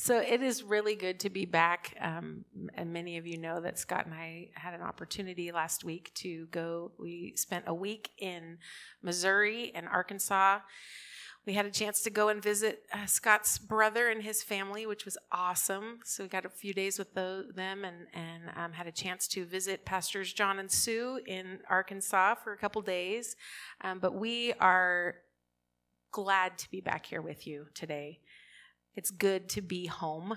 So it is really good to be back. And many of you know that Scott and I had an opportunity last week to go. We spent a week in Missouri and Arkansas. We had a chance to go and visit Scott's brother and his family, which was awesome. So we got a few days with them and had a chance to visit Pastors John and Sue in Arkansas for a couple days. But we are glad to be back here with you today. It's good to be home.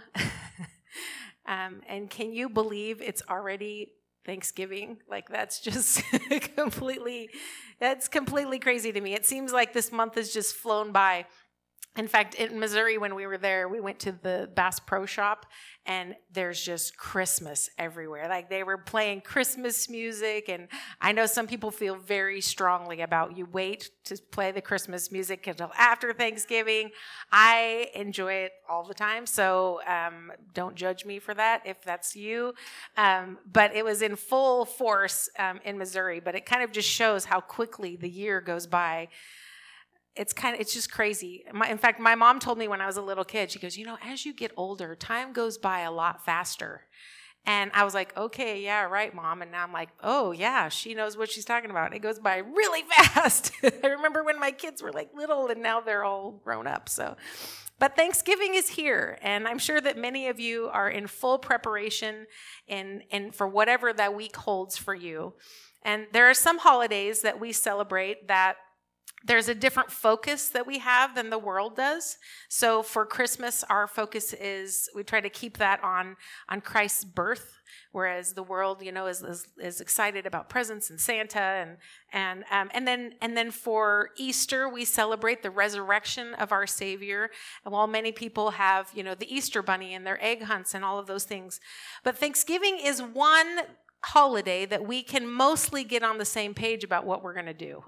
And can you believe it's already Thanksgiving? Like, that's just completely crazy to me. It seems like this month has just flown by. In fact, in Missouri, when we were there, we went to the Bass Pro Shop, and there's just Christmas everywhere. Like, they were playing Christmas music, and I know some people feel very strongly about you wait to play the Christmas music until after Thanksgiving. I enjoy it all the time, so don't judge me for that if that's you. But it was in full force in Missouri, but it kind of just shows how quickly the year goes by. It's just crazy. In fact, my mom told me when I was a little kid, she goes, as you get older, time goes by a lot faster. And I was like, okay, yeah, right, Mom. And now I'm like, oh, yeah, she knows what she's talking about. It goes by really fast. I remember when my kids were like little, and now they're all grown up. But Thanksgiving is here, and I'm sure that many of you are in full preparation and for whatever that week holds for you. And there are some holidays that we celebrate that there's a different focus that we have than the world does. So for Christmas, our focus is, we try to keep that on Christ's birth, whereas the world, is excited about presents and Santa, and then for Easter, we celebrate the resurrection of our Savior. And while many people have, the Easter bunny and their egg hunts and all of those things, but Thanksgiving is one holiday that we can mostly get on the same page about what we're going to do.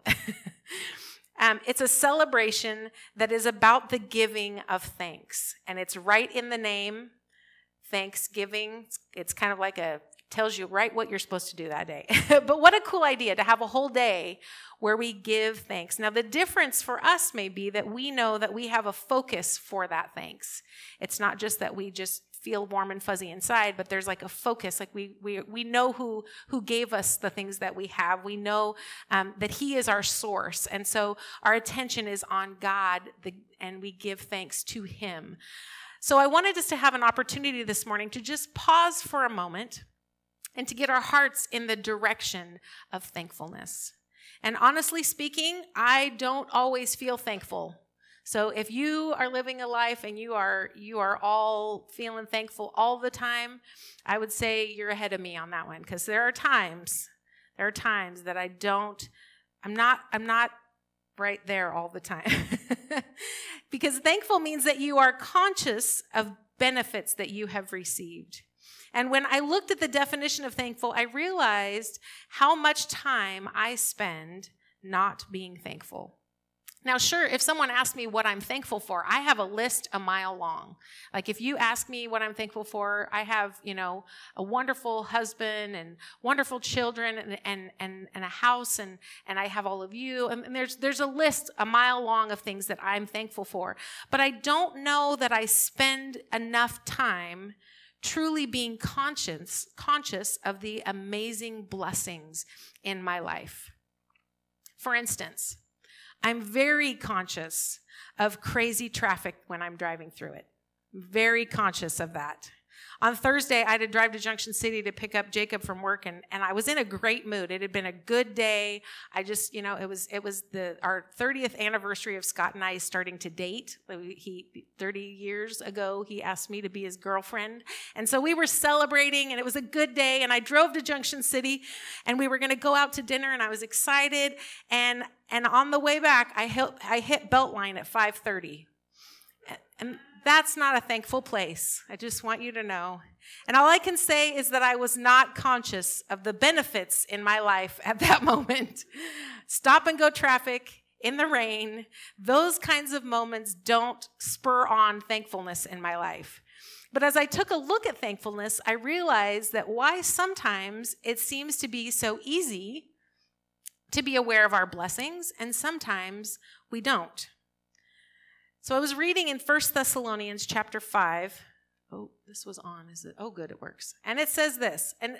It's a celebration that is about the giving of thanks. And it's right in the name, Thanksgiving. It's kind of like tells you right what you're supposed to do that day. But what a cool idea to have a whole day where we give thanks. Now, the difference for us may be that we know that we have a focus for that thanks. It's not just that we just feel warm and fuzzy inside, but there's like a focus. Like we know who gave us the things that we have. We know that He is our source, and so our attention is on God, and we give thanks to Him. So I wanted us to have an opportunity this morning to just pause for a moment and to get our hearts in the direction of thankfulness. And honestly speaking, I don't always feel thankful. So if you are living a life and you are all feeling thankful all the time, I would say you're ahead of me on that one, because there are times that I'm not right there all the time. Because thankful means that you are conscious of benefits that you have received. And when I looked at the definition of thankful, I realized how much time I spend not being thankful. Now, sure, if someone asks me what I'm thankful for, I have a list a mile long. Like, if you ask me what I'm thankful for, I have, a wonderful husband and wonderful children and a house, and I have all of you. And there's a list a mile long of things that I'm thankful for. But I don't know that I spend enough time truly being conscious of the amazing blessings in my life. For instance, I'm very conscious of crazy traffic when I'm driving through it. Very conscious of that. On Thursday, I had to drive to Junction City to pick up Jacob from work, and I was in a great mood. It had been a good day. I just, it was our 30th anniversary of Scott and I starting to date. 30 years ago, he asked me to be his girlfriend. And so we were celebrating, and it was a good day, and I drove to Junction City, and we were going to go out to dinner, and I was excited. And on the way back, I hit Beltline at 5:30. And that's not a thankful place. I just want you to know. And all I can say is that I was not conscious of the benefits in my life at that moment. Stop and go traffic in the rain, those kinds of moments don't spur on thankfulness in my life. But as I took a look at thankfulness, I realized that why sometimes it seems to be so easy to be aware of our blessings, and sometimes we don't. So I was reading in 1 Thessalonians chapter 5, Oh, this was on. Is it? Oh, good, it works. And it says this, and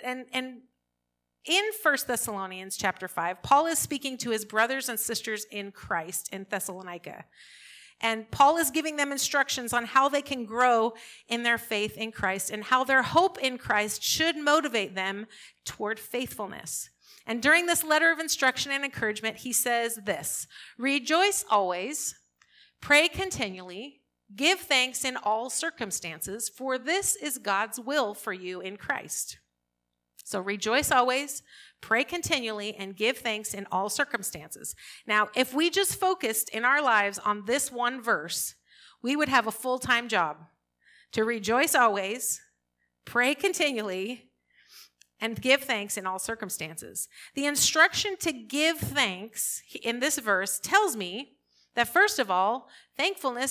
in 1 Thessalonians chapter 5, Paul is speaking to his brothers and sisters in Christ in Thessalonica. And Paul is giving them instructions on how they can grow in their faith in Christ and how their hope in Christ should motivate them toward faithfulness. And during this letter of instruction and encouragement, he says this: rejoice always, pray continually, give thanks in all circumstances, for this is God's will for you in Christ. So rejoice always, pray continually, and give thanks in all circumstances. Now, if we just focused in our lives on this one verse, we would have a full-time job to rejoice always, pray continually, and give thanks in all circumstances. The instruction to give thanks in this verse tells me that, first of all, thankfulness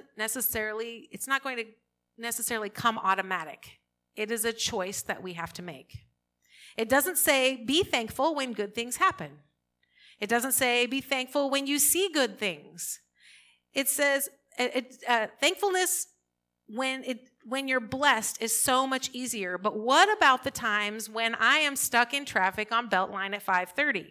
it's not going to necessarily come automatic. It is a choice that we have to make. It doesn't say be thankful when good things happen. It doesn't say be thankful when you see good things. It says thankfulness when you're blessed is so much easier. But what about the times when I am stuck in traffic on Beltline at 5:30?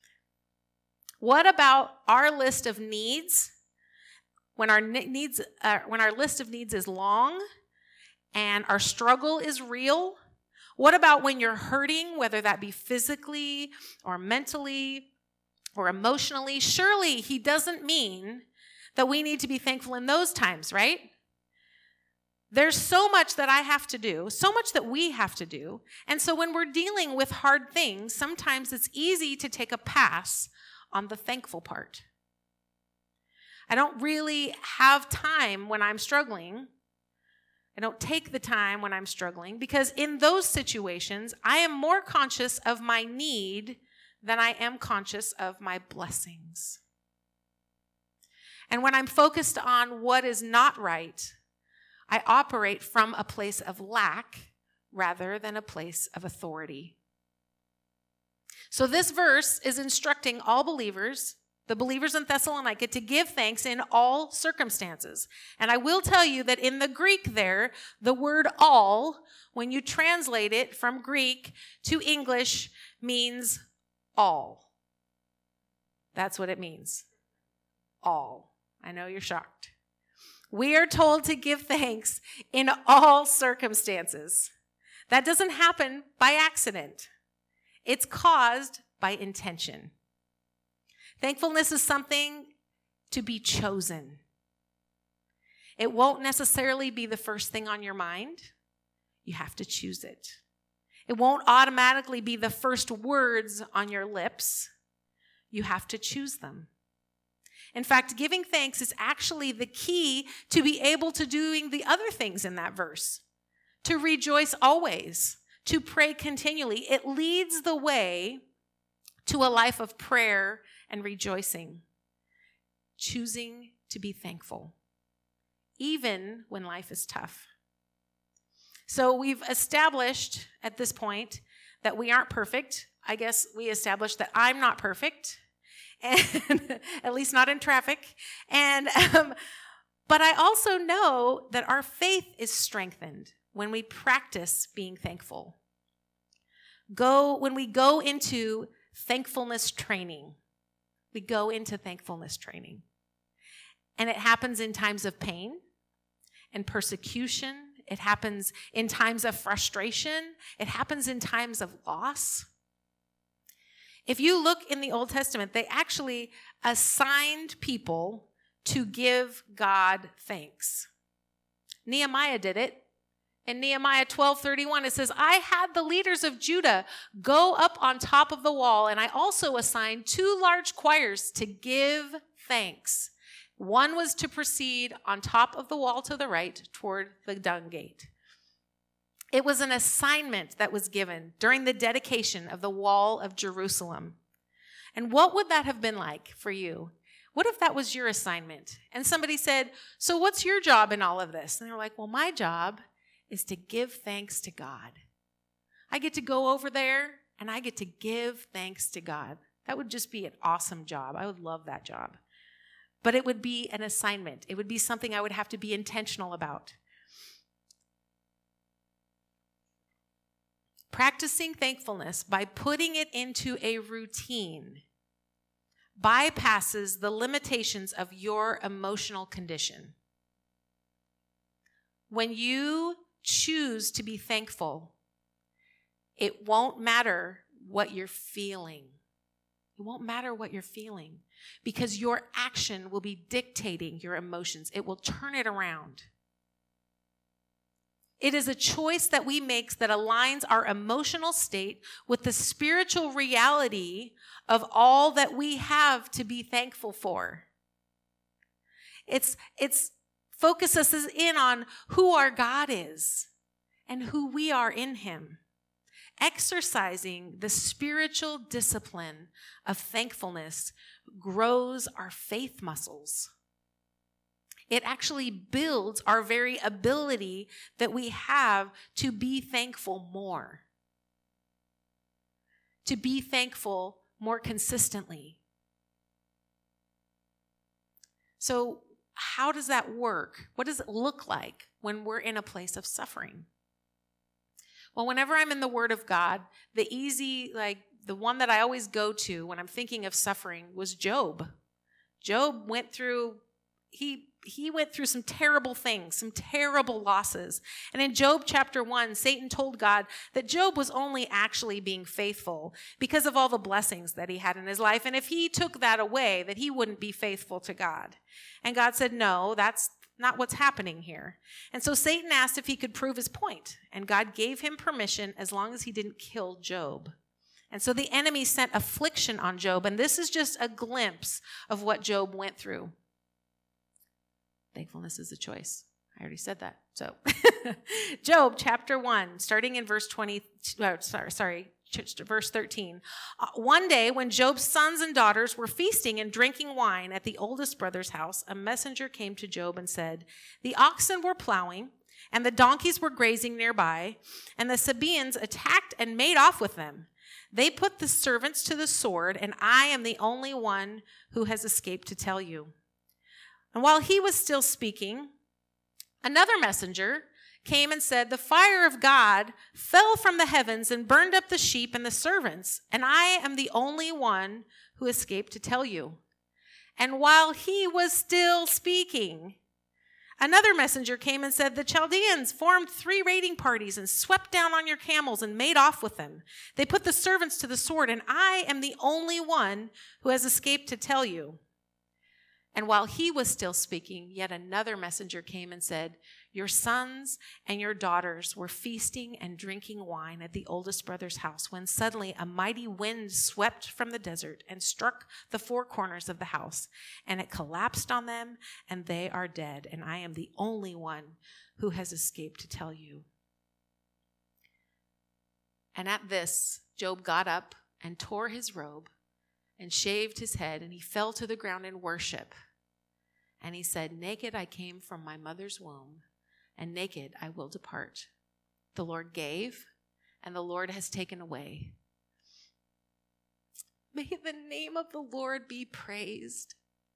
What about our list of needs? When our list of needs is long and our struggle is real? What about when you're hurting, whether that be physically or mentally or emotionally? Surely he doesn't mean that we need to be thankful in those times, right? There's so much that I have to do, so much that we have to do. And so when we're dealing with hard things, sometimes it's easy to take a pass on the thankful part. I don't really have time when I'm struggling. I don't take the time when I'm struggling, because in those situations, I am more conscious of my need than I am conscious of my blessings. And when I'm focused on what is not right, I operate from a place of lack rather than a place of authority. So this verse is instructing all believers, the believers in Thessalonica, to give thanks in all circumstances. And I will tell you that in the Greek there, the word all, when you translate it from Greek to English, means all. That's what it means. All. I know you're shocked. We are told to give thanks in all circumstances. That doesn't happen by accident. It's caused by intention. Thankfulness is something to be chosen. It won't necessarily be the first thing on your mind. You have to choose it. It won't automatically be the first words on your lips. You have to choose them. In fact, giving thanks is actually the key to be able to doing the other things in that verse. To rejoice always, to pray continually. It leads the way to a life of prayer and rejoicing. Choosing to be thankful, even when life is tough. So we've established at this point that we aren't perfect. I guess we established that I'm not perfect. And at least not in traffic. And but I also know that our faith is strengthened when we practice being thankful. When we go into thankfulness training. We go into thankfulness training. And it happens in times of pain and persecution. It happens in times of frustration. It happens in times of loss. If you look in the Old Testament, they actually assigned people to give God thanks. Nehemiah did it. In Nehemiah 12:31, it says, I had the leaders of Judah go up on top of the wall, and I also assigned 2 large choirs to give thanks. One was to proceed on top of the wall to the right toward the dung gate. It was an assignment that was given during the dedication of the wall of Jerusalem. And what would that have been like for you? What if that was your assignment? And somebody said, so what's your job in all of this? And they're like, well, my job is to give thanks to God. I get to go over there and I get to give thanks to God. That would just be an awesome job. I would love that job. But it would be an assignment. It would be something I would have to be intentional about. Practicing thankfulness by putting it into a routine bypasses the limitations of your emotional condition. When you choose to be thankful, it won't matter what you're feeling. It won't matter what you're feeling because your action will be dictating your emotions. It will turn it around. It is a choice that we make that aligns our emotional state with the spiritual reality of all that we have to be thankful for. It's focuses us in on who our God is and who we are in him. Exercising the spiritual discipline of thankfulness grows our faith muscles. It actually builds our very ability that we have to be thankful more. To be thankful more consistently. So, how does that work? What does it look like when we're in a place of suffering? Well, whenever I'm in the Word of God, the one that I always go to when I'm thinking of suffering was Job. Job went through, he went through some terrible things, some terrible losses. And in Job chapter 1, Satan told God that Job was only actually being faithful because of all the blessings that he had in his life. And if he took that away, that he wouldn't be faithful to God. And God said, no, that's not what's happening here. And so Satan asked if he could prove his point. And God gave him permission as long as he didn't kill Job. And so the enemy sent affliction on Job. And this is just a glimpse of what Job went through. Thankfulness is a choice. I already said that. So Job chapter 1, starting in verse 13. One day when Job's sons and daughters were feasting and drinking wine at the oldest brother's house, a messenger came to Job and said, "The oxen were plowing and the donkeys were grazing nearby, and the Sabaeans attacked and made off with them. They put the servants to the sword, and I am the only one who has escaped to tell you." And while he was still speaking, another messenger came and said, "The fire of God fell from the heavens and burned up the sheep and the servants, and I am the only one who escaped to tell you." And while he was still speaking, another messenger came and said, "The Chaldeans formed 3 raiding parties and swept down on your camels and made off with them. They put the servants to the sword, and I am the only one who has escaped to tell you." And while he was still speaking, yet another messenger came and said, "Your sons and your daughters were feasting and drinking wine at the oldest brother's house when suddenly a mighty wind swept from the desert and struck the 4 corners of the house, and it collapsed on them, and they are dead, and I am the only one who has escaped to tell you." And at this, Job got up and tore his robe and shaved his head, and he fell to the ground in worship. And he said, "Naked I came from my mother's womb, and naked I will depart. The Lord gave, and the Lord has taken away. May the name of the Lord be praised."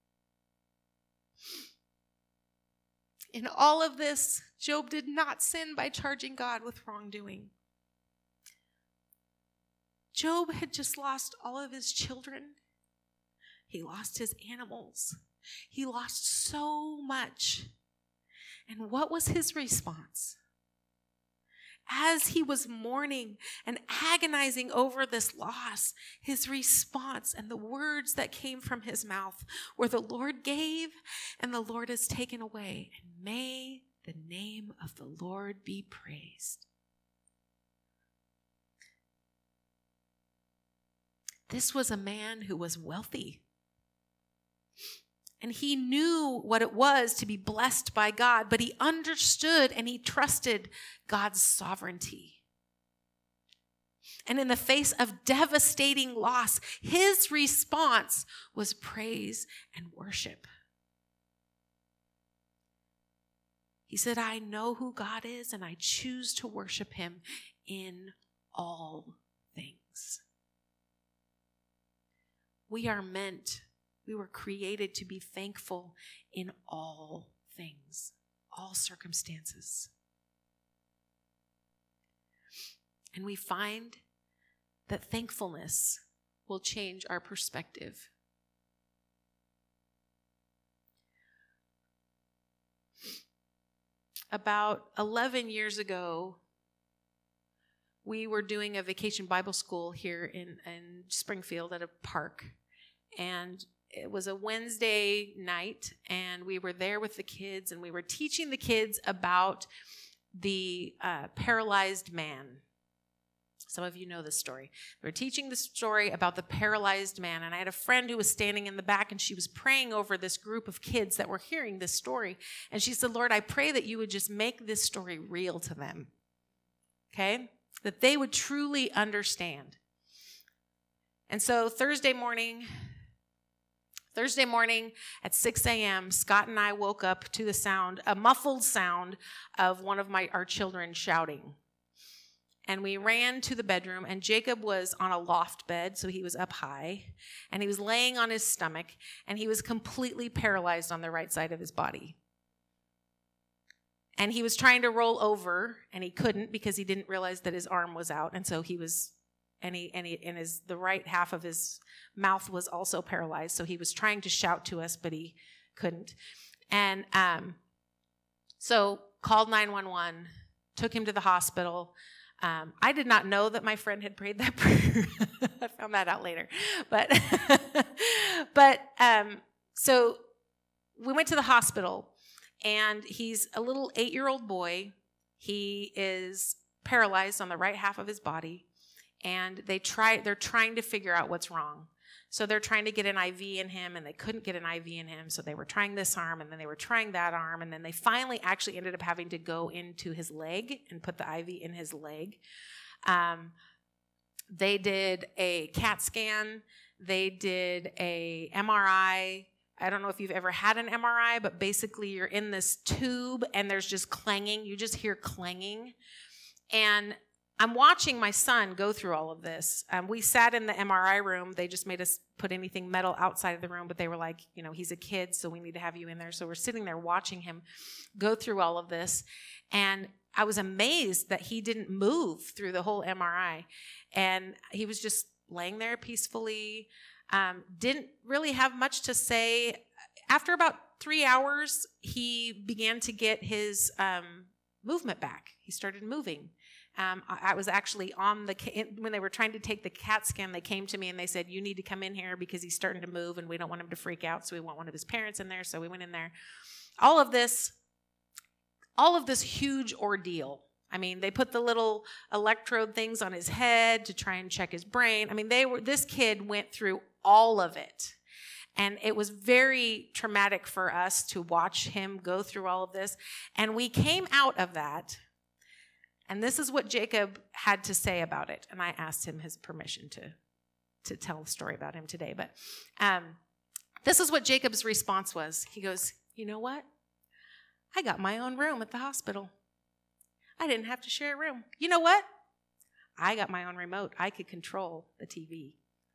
In all of this, Job did not sin by charging God with wrongdoing. Job had just lost all of his children. He lost his animals. He lost so much. And what was his response? As he was mourning and agonizing over this loss, his response and the words that came from his mouth were, "The Lord gave and the Lord has taken away, and may the name of the Lord be praised." This was a man who was wealthy. And he knew what it was to be blessed by God, but he understood and he trusted God's sovereignty. And in the face of devastating loss, his response was praise and worship. He said, "I know who God is, and I choose to worship him in all things." We were created to be thankful in all things, all circumstances. and we find that thankfulness will change our perspective. About 11 years ago, we were doing a vacation Bible school here in Springfield at a park. And it was a Wednesday night, and we were there with the kids, and we were teaching the kids about the paralyzed man. Some of you know this story. We were teaching the story about the paralyzed man, and I had a friend who was standing in the back, and she was praying over this group of kids that were hearing this story. And she said, Lord, I pray that you would just make this story real to them, okay? That they would truly understand. And so Thursday morning at 6 a.m., Scott and I woke up to the sound, a muffled sound of one of our children shouting. And we ran to the bedroom, and Jacob was on a loft bed, so he was up high, and he was laying on his stomach, and he was completely paralyzed on the right side of his body. And he was trying to roll over, and he couldn't because he didn't realize that his arm was out, and so he was, the right half of his mouth was also paralyzed, so he was trying to shout to us, but he couldn't. And so called 911, took him to the hospital. I did not know that my friend had prayed that prayer. I found that out later. But so we went to the hospital, and he's a little 8-year-old boy. He is paralyzed on the right half of his body, and they're trying to figure out what's wrong. So they're trying to get an IV in him, and they couldn't get an IV in him, so they were trying this arm, and then they were trying that arm, and then they finally actually ended up having to go into his leg and put the IV in his leg. They did a CAT scan. They did a MRI. I don't know if you've ever had an MRI, but basically you're in this tube, and there's just clanging. You just hear clanging. And I'm watching my son go through all of this. We sat in the MRI room. They just made us put anything metal outside of the room, but they were like, he's a kid, so we need to have you in there. So we're sitting there watching him go through all of this. And I was amazed that he didn't move through the whole MRI. And he was just laying there peacefully, didn't really have much to say. After about 3 hours, he began to get his movement back. He started moving. I was actually when they were trying to take the CAT scan, they came to me and they said, you need to come in here because he's starting to move and we don't want him to freak out, so we want one of his parents in there. So we went in there. All of this huge ordeal. I mean, they put the little electrode things on his head to try and check his brain. I mean, this kid went through all of it. And it was very traumatic for us to watch him go through all of this. And we came out of that. And this is what Jacob had to say about it. And I asked him his permission to tell a story about him today. But this is what Jacob's response was. He goes, you know what? I got my own room at the hospital. I didn't have to share a room. You know what? I got my own remote. I could control the TV.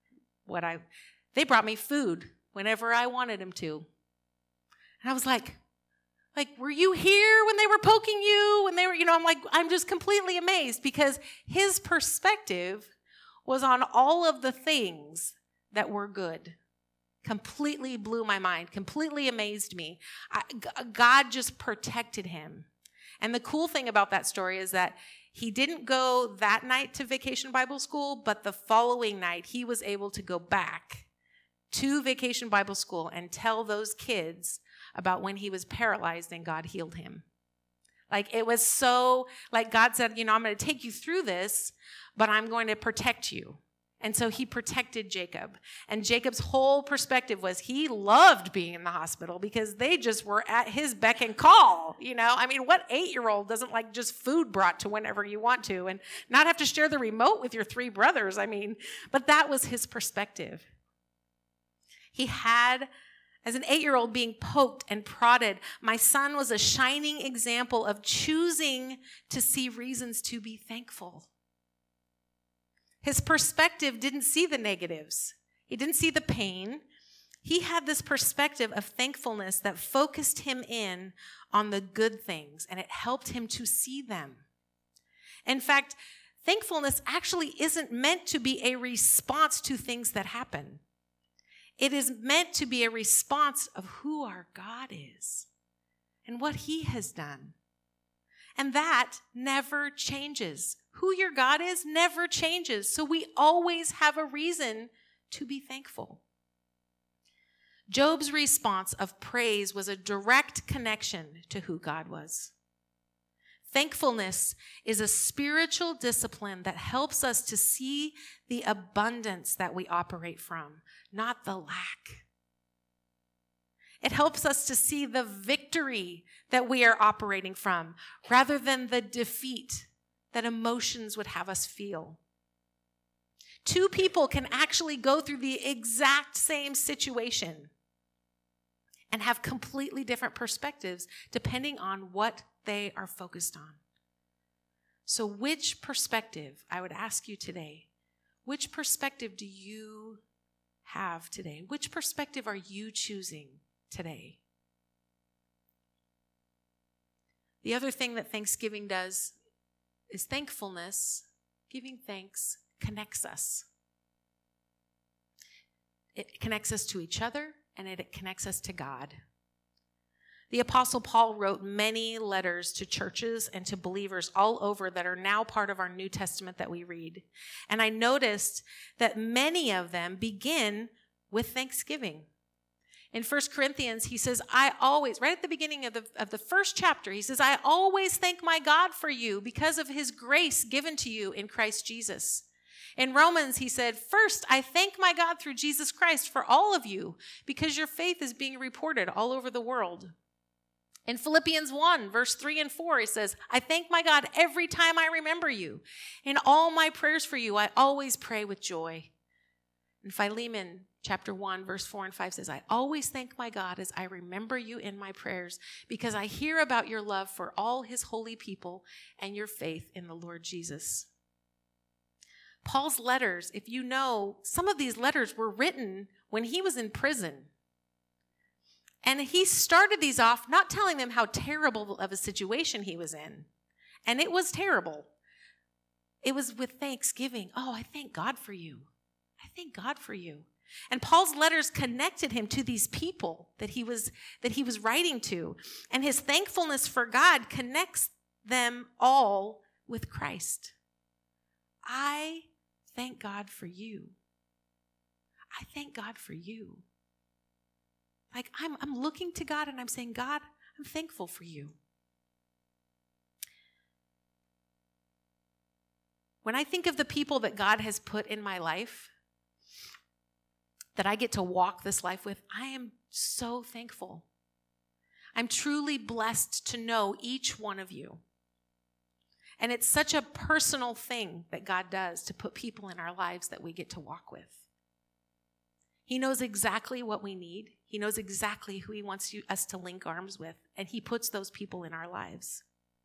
They brought me food whenever I wanted them to. And I was like, were you here when they were poking you? When they were, I'm just completely amazed because his perspective was on all of the things that were good. Completely blew my mind, completely amazed me. God just protected him. And the cool thing about that story is that he didn't go that night to Vacation Bible School, but the following night he was able to go back to Vacation Bible School and tell those kids about when he was paralyzed and God healed him. It was so, God said, I'm going to take you through this, but I'm going to protect you. And so he protected Jacob. And Jacob's whole perspective was he loved being in the hospital because they just were at his beck and call. What 8-year-old doesn't like just food brought to whenever you want to and not have to share the remote with your 3 brothers? But that was his perspective. He had, as an 8-year-old, being poked and prodded. My son was a shining example of choosing to see reasons to be thankful. His perspective didn't see the negatives. He didn't see the pain. He had this perspective of thankfulness that focused him in on the good things, and it helped him to see them. In fact, thankfulness actually isn't meant to be a response to things that happen. It is meant to be a response of who our God is and what he has done. And that never changes. Who your God is never changes. So we always have a reason to be thankful. Job's response of praise was a direct connection to who God was. Thankfulness is a spiritual discipline that helps us to see the abundance that we operate from, not the lack. It helps us to see the victory that we are operating from, rather than the defeat that emotions would have us feel. Two people can actually go through the exact same situation and have completely different perspectives depending on what they are focused on. So which perspective, I would ask you today, which perspective do you have today? Which perspective are you choosing today? The other thing that Thanksgiving does is thankfulness, giving thanks, connects us. It connects us to each other, and it connects us to God. The Apostle Paul wrote many letters to churches and to believers all over that are now part of our New Testament that we read. And I noticed that many of them begin with thanksgiving. In 1 Corinthians, he says, I always, right at the beginning of the first chapter, he says, I always thank my God for you because of his grace given to you in Christ Jesus. In Romans, he said, first, I thank my God through Jesus Christ for all of you because your faith is being reported all over the world. In Philippians 1, verse 3 and 4, he says, I thank my God every time I remember you. In all my prayers for you, I always pray with joy. In Philemon, chapter 1, verse 4 and 5 says, I always thank my God as I remember you in my prayers because I hear about your love for all his holy people and your faith in the Lord Jesus. Paul's letters, if you know, some of these letters were written when he was in prison. And he started these off not telling them how terrible of a situation he was in. And it was terrible. It was with thanksgiving. Oh, I thank God for you. I thank God for you. And Paul's letters connected him to these people that he was writing to. And his thankfulness for God connects them all with Christ. I thank God for you. I thank God for you. Like I'm looking to God and I'm saying, God, I'm thankful for you. When I think of the people that God has put in my life, that I get to walk this life with, I am so thankful. I'm truly blessed to know each one of you. And it's such a personal thing that God does to put people in our lives that we get to walk with. He knows exactly what we need. He knows exactly who he wants us to link arms with, and he puts those people in our lives.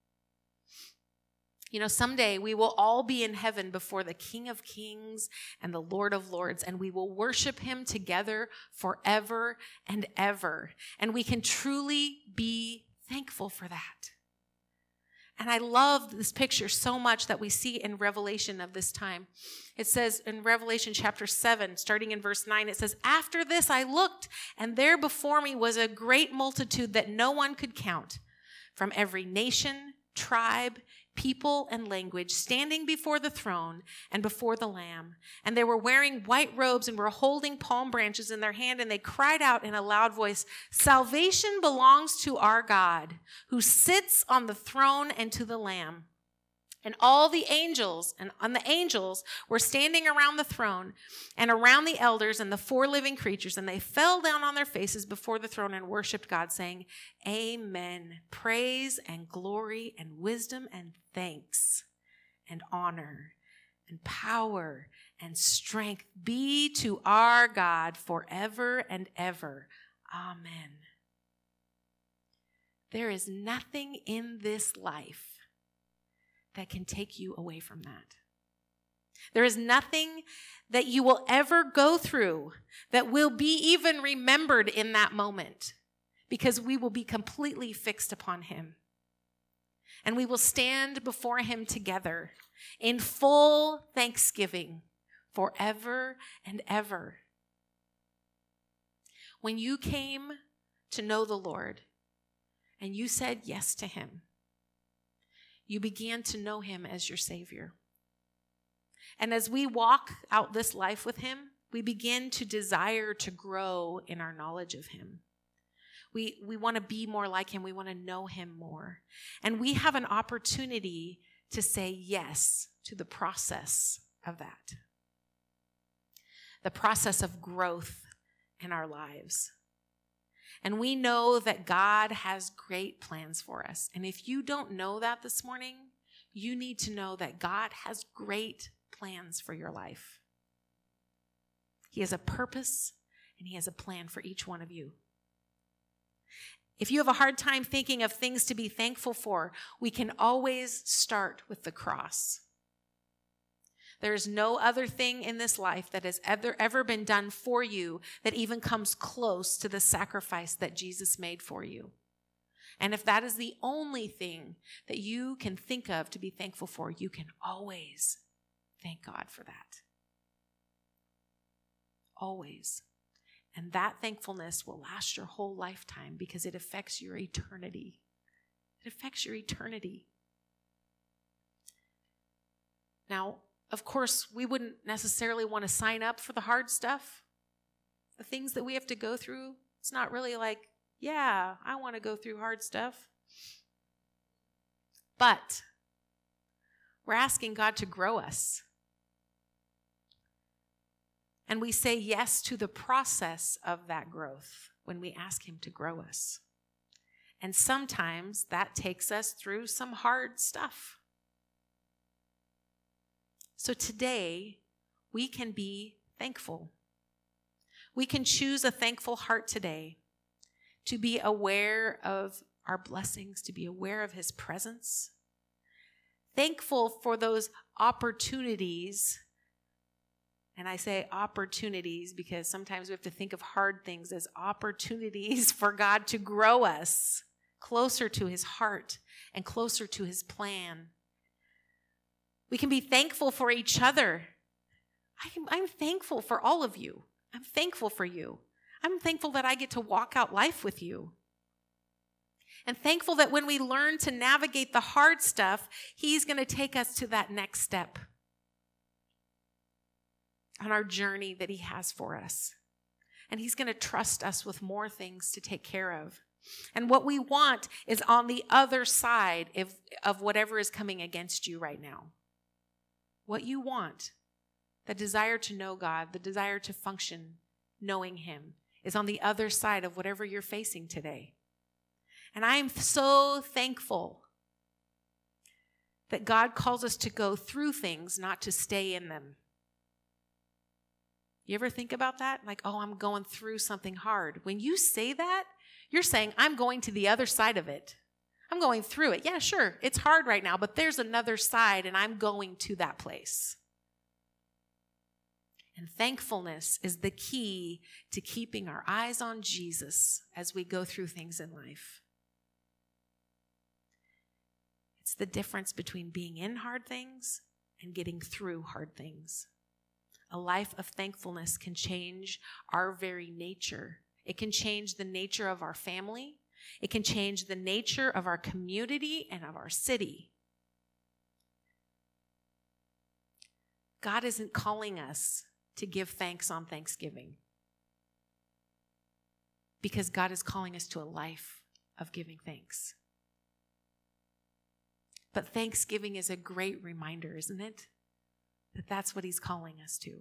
You know, someday we will all be in heaven before the King of Kings and the Lord of Lords, and we will worship him together forever and ever. And we can truly be thankful for that. And I love this picture so much that we see in Revelation of this time. It says in Revelation chapter 7, starting in verse 9, it says, after this I looked, and there before me was a great multitude that no one could count, from every nation, tribe, people, and language, standing before the throne and before the Lamb. And they were wearing white robes and were holding palm branches in their hand, and they cried out in a loud voice, salvation belongs to our God, who sits on the throne and to the Lamb. And all the angels were standing around the throne and around the elders and the four living creatures, and they fell down on their faces before the throne and worshiped God, saying, Amen. Praise and glory and wisdom and thanks and honor and power and strength be to our God forever and ever. Amen. There is nothing in this life that can take you away from that. There is nothing that you will ever go through that will be even remembered in that moment, because we will be completely fixed upon him. And we will stand before him together in full thanksgiving forever and ever. When you came to know the Lord and you said yes to him, you began to know him as your Savior. And as we walk out this life with him, we begin to desire to grow in our knowledge of him. We want to be more like him. We want to know him more. And we have an opportunity to say yes to the process of that. The process of growth in our lives. And we know that God has great plans for us. And if you don't know that this morning, you need to know that God has great plans for your life. He has a purpose and he has a plan for each one of you. If you have a hard time thinking of things to be thankful for, we can always start with the cross. There is no other thing in this life that has ever been done for you that even comes close to the sacrifice that Jesus made for you. And if that is the only thing that you can think of to be thankful for, you can always thank God for that. Always. And that thankfulness will last your whole lifetime because it affects your eternity. It affects your eternity. Now, of course, we wouldn't necessarily want to sign up for the hard stuff. The things that we have to go through, it's not really like, yeah, I want to go through hard stuff. But we're asking God to grow us. And we say yes to the process of that growth when we ask him to grow us. And sometimes that takes us through some hard stuff. So today, we can be thankful. We can choose a thankful heart today to be aware of our blessings, to be aware of his presence. Thankful for those opportunities. And I say opportunities because sometimes we have to think of hard things as opportunities for God to grow us closer to his heart and closer to his plan. We can be thankful for each other. I'm thankful for all of you. I'm thankful for you. I'm thankful that I get to walk out life with you. And thankful that when we learn to navigate the hard stuff, he's going to take us to that next step on our journey that he has for us. And he's going to trust us with more things to take care of. And what we want is on the other side of whatever is coming against you right now. What you want, the desire to know God, the desire to function knowing him, is on the other side of whatever you're facing today. And I am so thankful that God calls us to go through things, not to stay in them. You ever think about that? Like, oh, I'm going through something hard. When you say that, you're saying, I'm going to the other side of it. I'm going through it. Yeah, sure, it's hard right now, but there's another side, and I'm going to that place. And thankfulness is the key to keeping our eyes on Jesus as we go through things in life. It's the difference between being in hard things and getting through hard things. A life of thankfulness can change our very nature. It can change the nature of our family. It can change the nature of our community and of our city. God isn't calling us to give thanks on Thanksgiving, because God is calling us to a life of giving thanks. But Thanksgiving is a great reminder, isn't it? That that's what he's calling us to.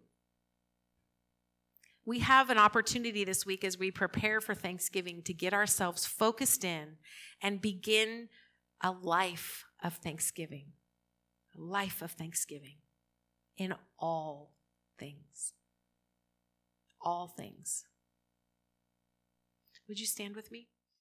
We have an opportunity this week as we prepare for Thanksgiving to get ourselves focused in and begin a life of thanksgiving. A life of thanksgiving in all things. All things. Would you stand with me?